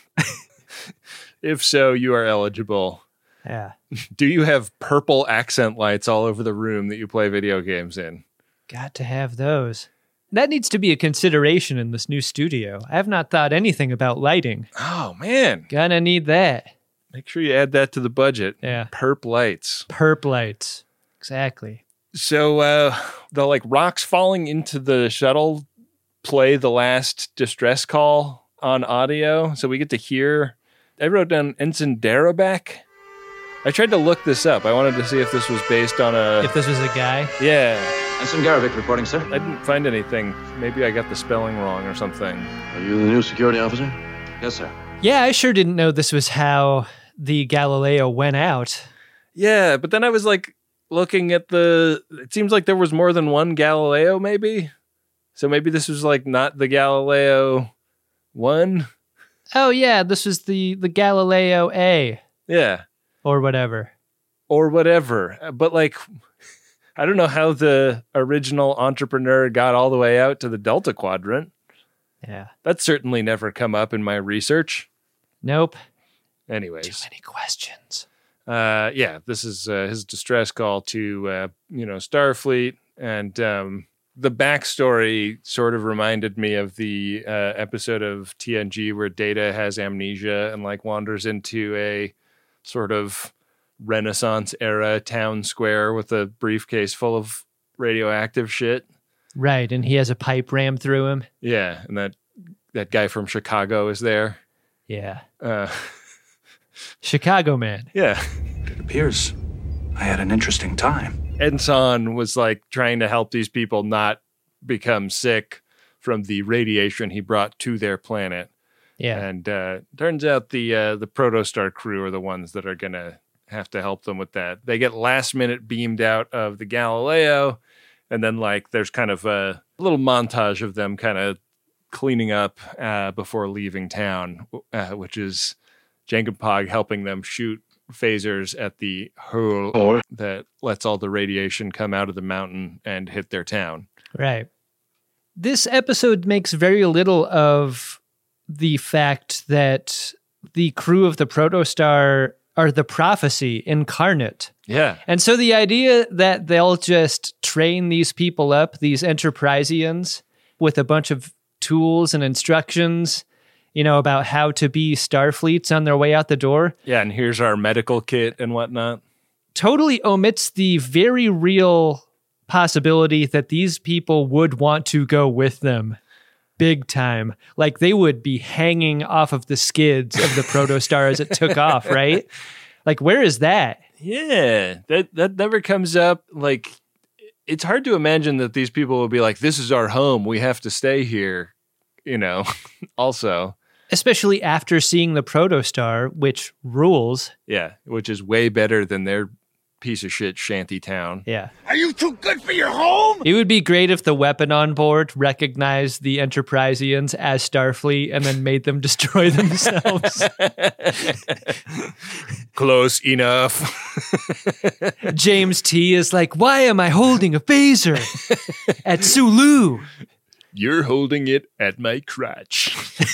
If so, you are eligible.
Yeah.
Do you have purple accent lights all over the room that you play video games in?
Got to have those. That needs to be a consideration in this new studio. I have not thought anything about lighting.
Oh, man.
Gonna need that.
Make sure you add that to the budget.
Yeah.
Perp lights.
Perp lights. Exactly.
So the like rocks falling into the shuttle play the last distress call on audio. So we get to hear... I wrote down Ensign Darabak. I tried to look this up. I wanted to see if this was based on a...
If this was a guy?
Yeah.
Ensign Garavik reporting, sir.
I didn't find anything. Maybe I got the spelling wrong or something.
Are you the new security officer?
Yes, sir.
Yeah, I sure didn't know this was how the Galileo went out.
Yeah, but then I was like looking at the... It seems like there was more than one Galileo, maybe? So maybe this was like not the Galileo 1?
Oh, yeah, this was the Galileo A.
Yeah.
Or whatever.
But, like, I don't know how the original entrepreneur got all the way out to the Delta Quadrant.
Yeah.
That's certainly never come up in my research.
Nope.
Anyways.
Too many questions.
Yeah, this is his distress call to, Starfleet. And the backstory sort of reminded me of the episode of TNG where Data has amnesia and like wanders into a sort of Renaissance era town square with a briefcase full of radioactive shit.
Right, and he has a pipe rammed through him.
Yeah, and that guy from Chicago is there.
Yeah. Chicago man.
Yeah.
It appears I had an interesting time.
Ensign was like trying to help these people not become sick from the radiation he brought to their planet.
Yeah.
And turns out the Protostar crew are the ones that are going to have to help them with that. They get last minute beamed out of the Galileo. And then like there's kind of a little montage of them kind of cleaning up before leaving town, which is Jankum-Pog helping them shoot phasers at the hole that lets all the radiation come out of the mountain and hit their town.
Right. This episode makes very little of the fact that the crew of the Protostar are the prophecy incarnate.
Yeah.
And so the idea that they'll just train these people up, these Enterprisians, with a bunch of tools and instructions, about how to be Starfleets on their way out the door.
Yeah, and here's our medical kit and whatnot.
Totally omits the very real possibility that these people would want to go with them big time. Like they would be hanging off of the skids of the Protostar as it took off, right? Like, where is that?
Yeah, that never comes up. Like, it's hard to imagine that these people will be like, this is our home. We have to stay here, also.
Especially after seeing the Protostar, which rules.
Yeah, which is way better than their piece of shit shanty town.
Yeah.
Are you too good for your home?
It would be great if the weapon on board recognized the Enterprisians as Starfleet and then made them destroy themselves.
Close enough.
James T is like, why am I holding a phaser at Sulu?
You're holding it at my crotch.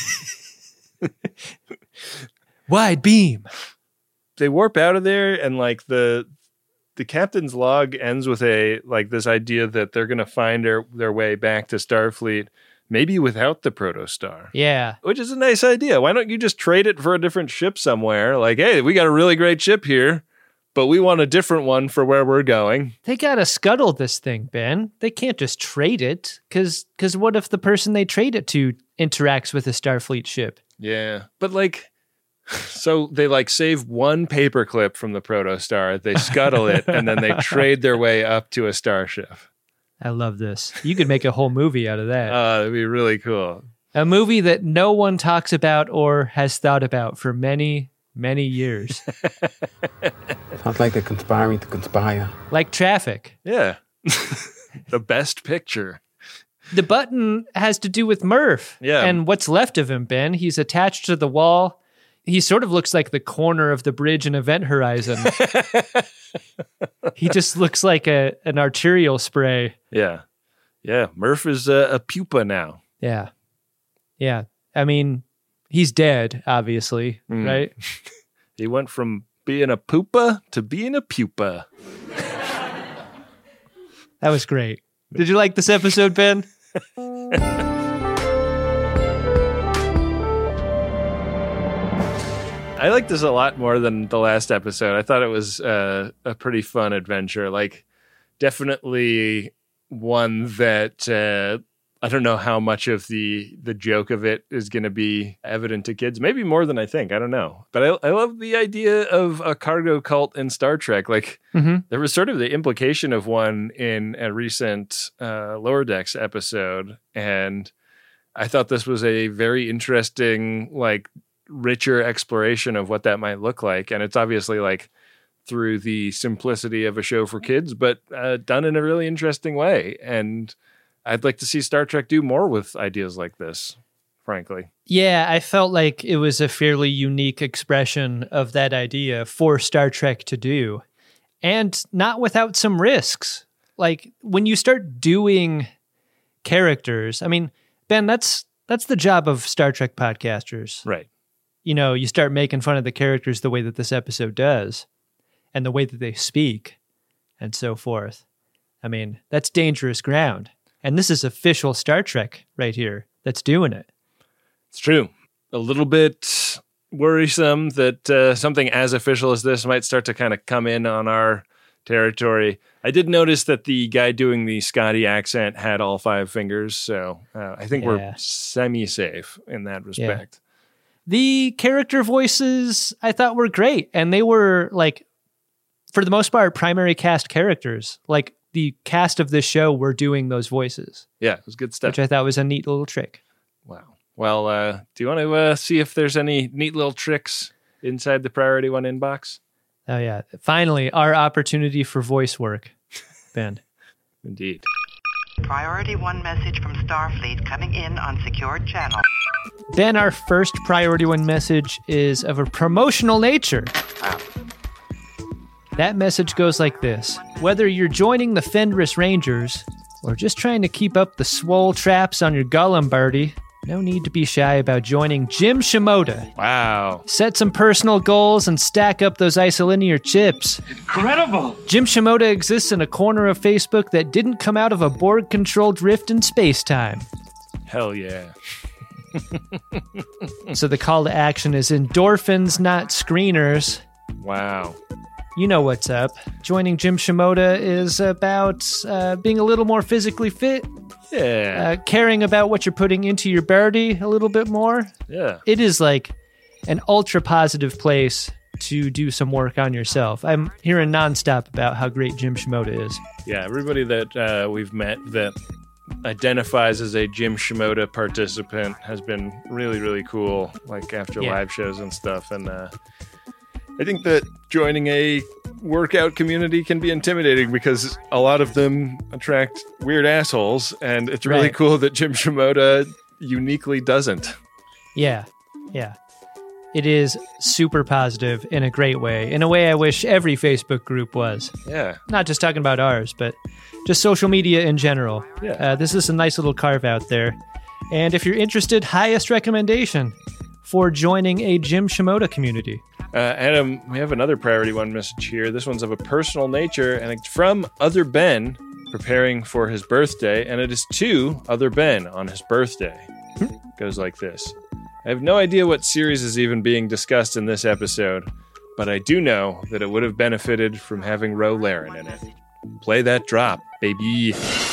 Wide beam.
They warp out of there, and like the captain's log ends with this idea that they're going to find their way back to Starfleet, maybe without the Protostar.
Yeah.
Which is a nice idea. Why don't you just trade it for a different ship somewhere? Like, hey, we got a really great ship here, but we want a different one for where we're going.
They got to scuttle this thing, Ben. They can't just trade it, because what if the person they trade it to interacts with a Starfleet ship?
Yeah. But like... So they like save one paperclip from the Protostar, they scuttle it, and then they trade their way up to a starship.
I love this. You could make a whole movie out of that.
That'd be really cool.
A movie that no one talks about or has thought about for many, many years.
Sounds like they're conspiring to conspire.
Like Traffic.
Yeah. The best picture.
The button has to do with Murph.
Yeah.
And what's left of him, Ben. He's attached to the wall. He sort of looks like the corner of the bridge in Event Horizon. He just looks like an arterial spray.
Yeah. Yeah. Murph is a pupa now.
Yeah. Yeah. I mean, he's dead, obviously, right?
He went from being a pupa to being a pupa.
That was great. Did you like this episode, Ben?
I like this a lot more than the last episode. I thought it was a pretty fun adventure. Like, definitely one that I don't know how much of the joke of it is going to be evident to kids. Maybe more than I think. I don't know. But I love the idea of a cargo cult in Star Trek. Like, there was sort of the implication of one in a recent Lower Decks episode. And I thought this was a very interesting, like, richer exploration of what that might look like. And it's obviously like through the simplicity of a show for kids, but done in a really interesting way. And I'd like to see Star Trek do more with ideas like this, frankly.
Yeah, I felt like it was a fairly unique expression of that idea for Star Trek to do, and not without some risks. Like, when you start doing characters, I mean, Ben, that's the job of Star Trek podcasters.
Right.
You know, you start making fun of the characters the way that this episode does, and the way that they speak, and so forth. I mean, that's dangerous ground. And this is official Star Trek right here that's doing it.
It's true. A little bit worrisome that something as official as this might start to kind of come in on our territory. I did notice that the guy doing the Scotty accent had all 5 fingers, so I think we're semi-safe in that respect.
Yeah. The character voices I thought were great, and they were, like, for the most part, primary cast characters. Like, the cast of this show were doing those voices.
Yeah, it was good stuff.
Which I thought was a neat little trick.
Wow. Well, do you want to see if there's any neat little tricks inside the Priority One inbox?
Oh, yeah. Finally, our opportunity for voice work, Ben.
Indeed.
Priority One message from Starfleet coming in on secured channel.
Ben, our first Priority One message is of a promotional nature. That message goes like this. Whether you're joining the Fenris Rangers or just trying to keep up the swole traps on your Gollum birdie, no need to be shy about joining Jim Shimoda.
Wow.
Set some personal goals and stack up those isolinear chips.
Incredible!
Jim Shimoda exists in a corner of Facebook that didn't come out of a Borg-controlled rift in space-time.
Hell yeah.
So the call to action is endorphins, not screeners.
Wow.
You know what's up. Joining Jim Shimoda is about being a little more physically fit.
Yeah.
Caring about what you're putting into your birdie a little bit more.
Yeah.
It is like an ultra positive place to do some work on yourself. I'm hearing nonstop about how great Jim Shimoda is.
Yeah, everybody that we've met that identifies as a Jim Shimoda participant has been really, really cool, like after live shows and stuff. And I think that joining a workout community can be intimidating because a lot of them attract weird assholes, and it's really cool that Jim Shimoda uniquely doesn't.
Yeah. It is super positive in a great way, in a way I wish every Facebook group was.
Yeah.
Not just talking about ours, but just social media in general.
Yeah.
This is a nice little carve out there. And if you're interested, highest recommendation for joining a Jim Shimoda community.
Adam, we have another priority one message here. This one's of a personal nature, and it's from Other Ben, preparing for his birthday, and it is to Other Ben on his birthday. Goes like this. I have no idea what series is even being discussed in this episode, but I do know that it would have benefited from having Ro Laren in it. Play that drop, baby.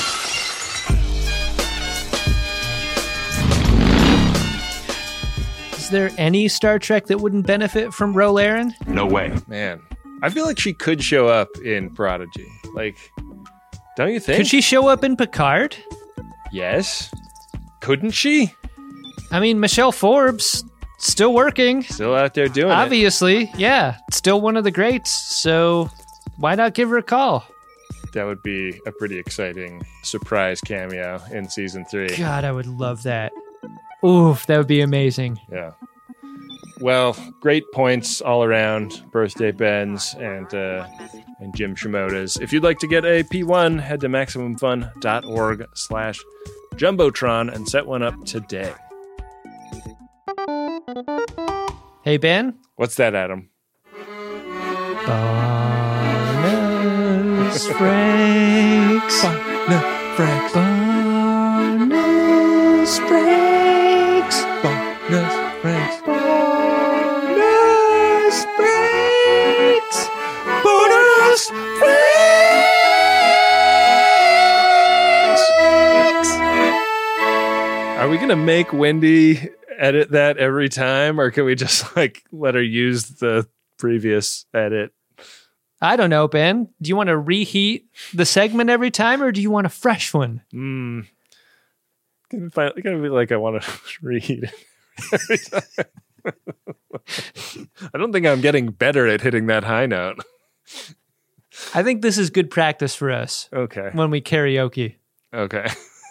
Is there any Star Trek that wouldn't benefit from Ro Laren?
No way. Man, I feel like she could show up in Prodigy. Like, don't you think?
Could she show up in Picard?
Yes. Couldn't she?
I mean, Michelle Forbes, still working.
Still out there doing
Obviously, yeah. Still one of the greats, so why not give her a call?
That would be a pretty exciting surprise cameo in season 3.
God, I would love that. Oof, that would be amazing.
Yeah. Well, great points all around, birthday Ben's and Jim Shimoda's. If you'd like to get a P1, head to MaximumFun.org/Jumbotron and set one up today.
Hey, Ben?
What's that, Adam?
Bonus Franks.
Bonus Franks.
Bonus Franks.
Bonus Franks.
Bonus Franks. Bonus Franks.
Are we going to make Wendy edit that every time, or can we just like let her use the previous edit?
I don't know, Ben. Do you want to reheat the segment every time, or do you want a fresh one?
It's gonna be like I want to reheat it every time. I don't think I'm getting better at hitting that high note.
I think this is good practice for us.
Okay.
When we karaoke.
Okay.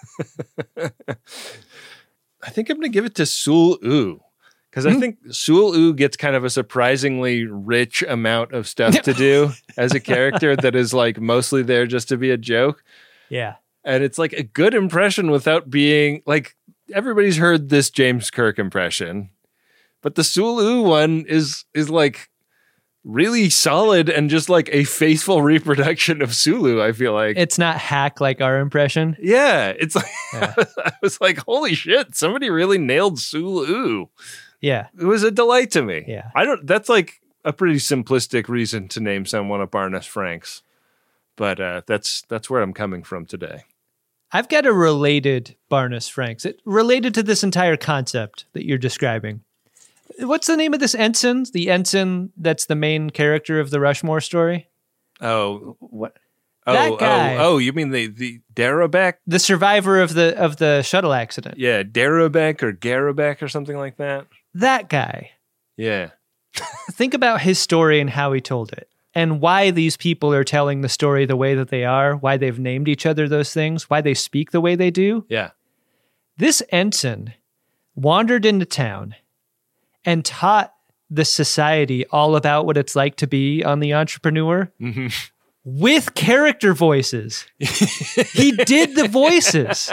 I think I'm going to give it to Sul-U, because I think Sul-U gets kind of a surprisingly rich amount of stuff to do as a character that is like mostly there just to be a joke.
Yeah.
And it's like a good impression without being like, everybody's heard this James Kirk impression, but the Sul-U one is like really solid and just like a faithful reproduction of Sulu, I feel like.
It's not hack like our impression.
Yeah. It's like, I was like, holy shit, somebody really nailed Sulu.
Yeah.
It was a delight to me.
Yeah.
That's like a pretty simplistic reason to name someone a Barnes Franks, but that's where I'm coming from today.
I've got a related Barnes Franks. It related to this entire concept that you're describing. What's the name of this ensign? The ensign that's the main character of the Rushmore story?
Oh,
what?
That
guy.
Oh, you mean the Darabek?
The survivor of the shuttle accident.
Yeah, Darabek or Garabek or something like that.
That guy.
Yeah.
Think about his story and how he told it, and why these people are telling the story the way that they are, why they've named each other those things, why they speak the way they do.
Yeah.
This ensign wandered into town and taught the society all about what it's like to be on The Entrepreneur with character voices. He did the voices.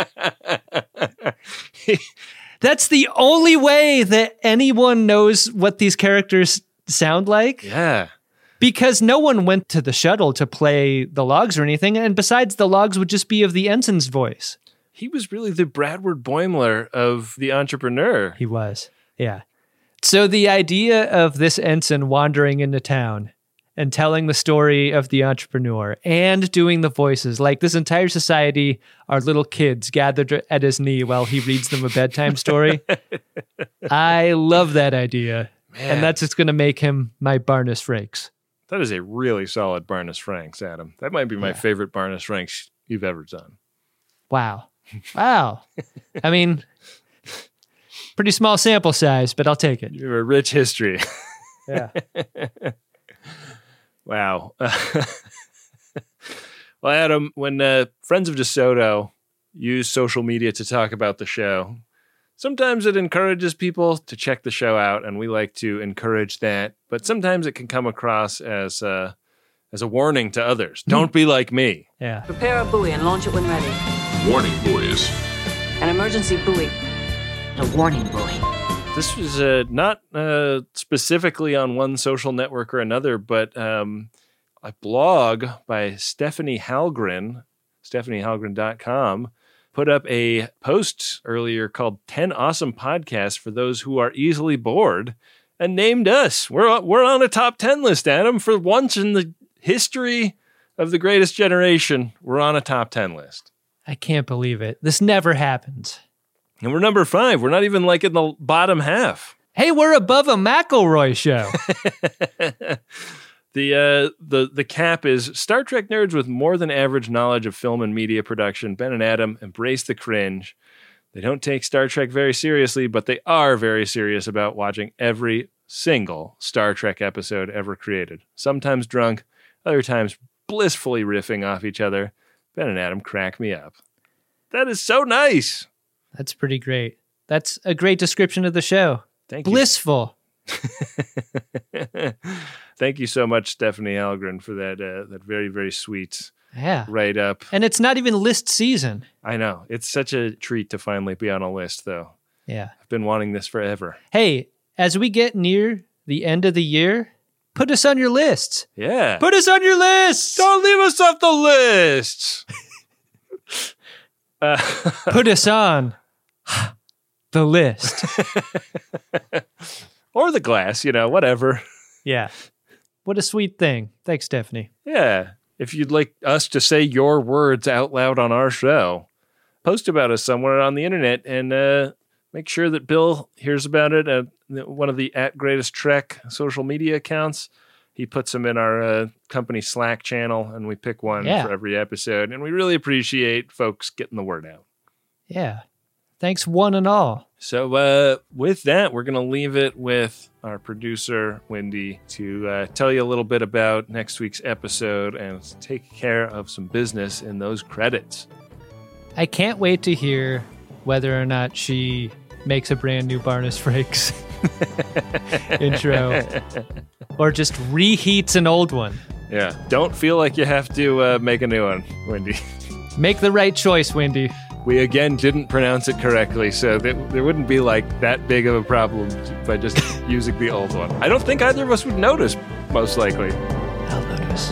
That's the only way that anyone knows what these characters sound like.
Yeah.
Because no one went to the shuttle to play the logs or anything. And besides, the logs would just be of the ensign's voice.
He was really the Bradward Boimler of The Entrepreneur.
He was. Yeah. So the idea of this ensign wandering into town and telling the story of The Entrepreneur and doing the voices, like this entire society are little kids gathered at his knee while he reads them a bedtime story. I love that idea. Man. And that's just going to make him my Barnes Franks.
That is a really solid Barnes Franks, Adam. That might be my favorite Barnes Franks you've ever done.
Wow. Wow. I mean, pretty small sample size, but I'll take it.
You have a rich history.
Yeah.
Wow. Well, Adam, when Friends of DeSoto use social media to talk about the show, sometimes it encourages people to check the show out, and we like to encourage that. But sometimes it can come across as a warning to others. Don't be like me.
Yeah.
Prepare a buoy and launch it when ready.
Warning buoys.
An emergency buoy. A warning buoy.
This was not specifically on one social network or another, but a blog by Stephanie Halgren, stephaniehalgren.com, put up a post earlier called 10 Awesome Podcasts for Those Who Are Easily Bored, and named us. We're on a top 10 list, Adam. For once in the history of the greatest generation, we're on a top 10 list.
I can't believe it. This never happens.
And we're number 5. We're not even like in the bottom half.
Hey, we're above a McElroy show.
The cap is Star Trek nerds with more than average knowledge of film and media production. Ben and Adam embrace the cringe. They don't take Star Trek very seriously, but they are very serious about watching every single Star Trek episode ever created. Sometimes drunk, other times blissfully riffing off each other. Ben and Adam crack me up. That is so nice.
That's pretty great. That's a great description of the show.
Thank you.
Blissful.
Thank you so much, Stephanie Halgren, for that very, very sweet write-up.
And it's not even list season.
I know. It's such a treat to finally be on a list, though.
Yeah.
I've been wanting this forever.
Hey, as we get near the end of the year, put us on your lists.
Yeah.
Put us on your lists.
Don't leave us off the list.
Put us on the list.
Or the glass, whatever.
Yeah. What a sweet thing. Thanks, Stephanie.
Yeah. If you'd like us to say your words out loud on our show, post about us somewhere on the internet and make sure that Bill hears about it at one of the @GreatestTrek social media accounts. He puts them in our company Slack channel, and we pick one for every episode. And we really appreciate folks getting the word out.
Yeah. Thanks one and all.
So with that, we're going to leave it with our producer, Wendy, to tell you a little bit about next week's episode and take care of some business in those credits.
I can't wait to hear whether or not she makes a brand new Barnes Frakes intro or just reheats an old one.
Yeah. Don't feel like you have to make a new one, Wendy.
Make the right choice, Wendy.
We again didn't pronounce it correctly, so there wouldn't be like that big of a problem by just using the old one. I don't think either of us would notice, most likely.
I'll notice.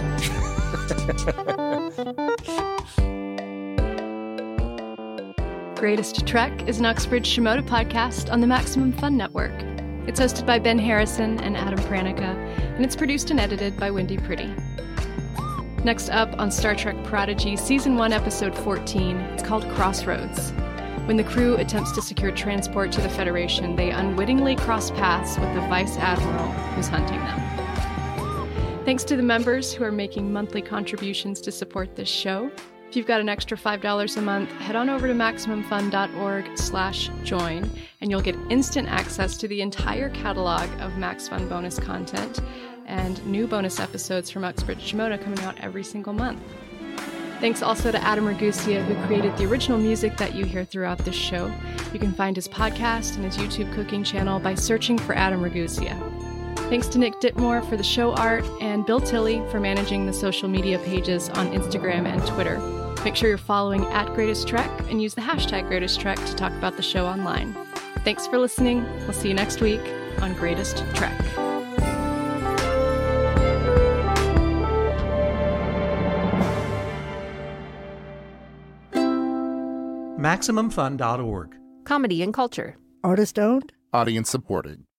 Greatest Trek is an Uxbridge Shimoda podcast on the Maximum Fun Network. It's hosted by Ben Harrison and Adam Pranica, and it's produced and edited by Wendy Pretty. Next up on Star Trek Prodigy Season 1, Episode 14, it's called Crossroads. When the crew attempts to secure transport to the Federation, they unwittingly cross paths with the Vice Admiral who's hunting them. Thanks to the members who are making monthly contributions to support this show. If you've got an extra $5 a month, head on over to MaximumFun.org/join, and you'll get instant access to the entire catalog of Max Fun bonus content and new bonus episodes from Uxbridge Shimoda coming out every single month. Thanks also to Adam Ragusea, who created the original music that you hear throughout this show. You can find his podcast and his YouTube cooking channel by searching for Adam Ragusea. Thanks to Nick Ditmore for the show art and Bill Tilley for managing the social media pages on Instagram and Twitter. Make sure you're following @GreatestTrek and use the hashtag #GreatestTrek to talk about the show online. Thanks for listening. We'll see you next week on Greatest Trek.
MaximumFun.org.
Comedy and culture.
Artist owned.
Audience supported.